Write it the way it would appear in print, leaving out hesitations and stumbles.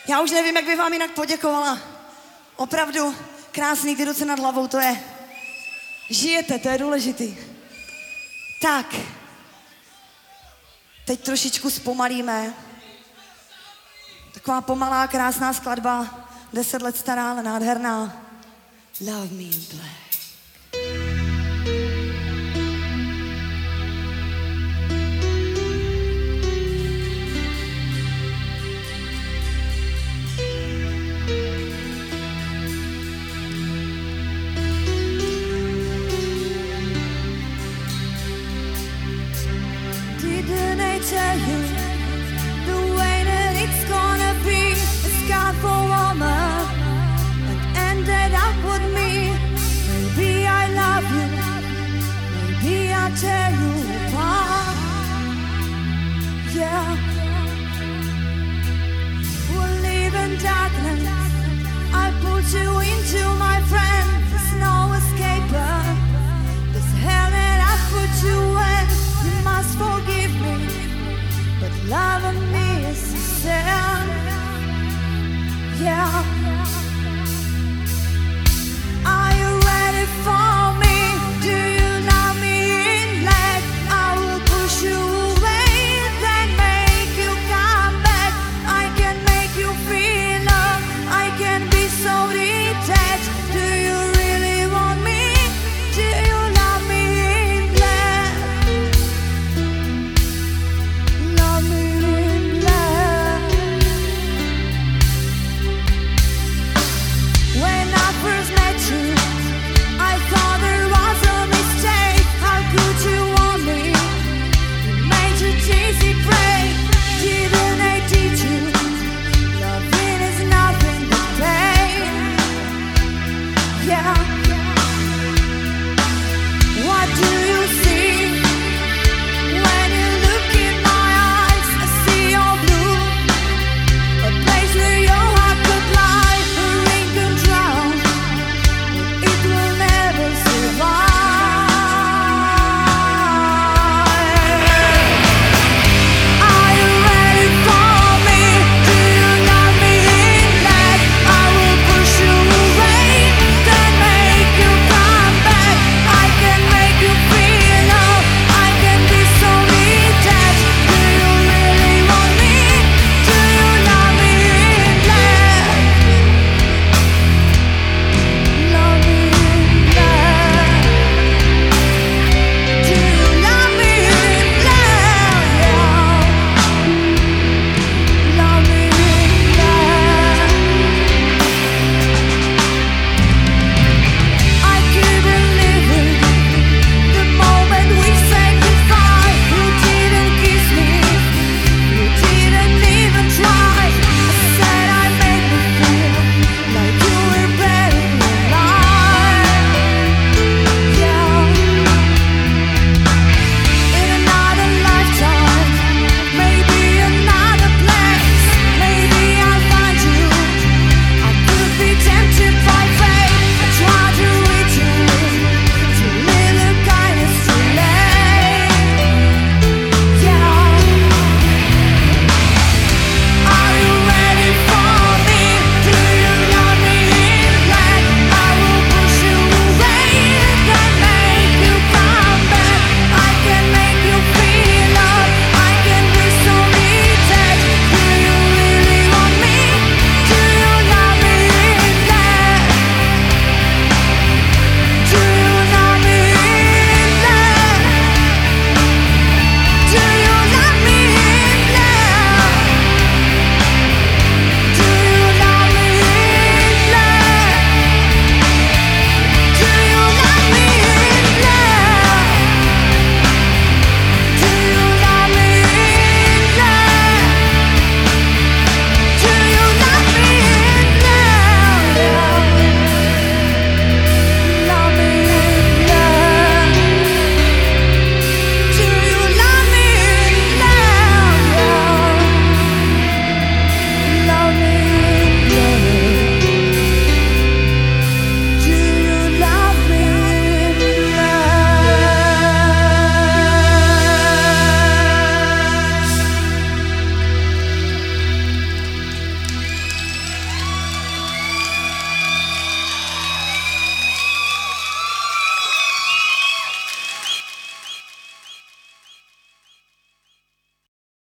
Já už nevím, jak bych vám jinak poděkovala. Opravdu krásný, ty ruce nad hlavou, to je... Žijete, to je důležitý. Tak. Teď trošičku zpomalíme. Taková pomalá, krásná skladba, 10 let stará, ale nádherná. Love Me in Black. Didn't I tell you the way that it's gonna be? A scar for woman and ended up with me. Maybe I love you, maybe I'll tear you apart. Yeah, we'll live in darkness. I put you into my friend. There's no escaper. This hell that I put you in. You must forgive me, but loving me is a sin. Yeah.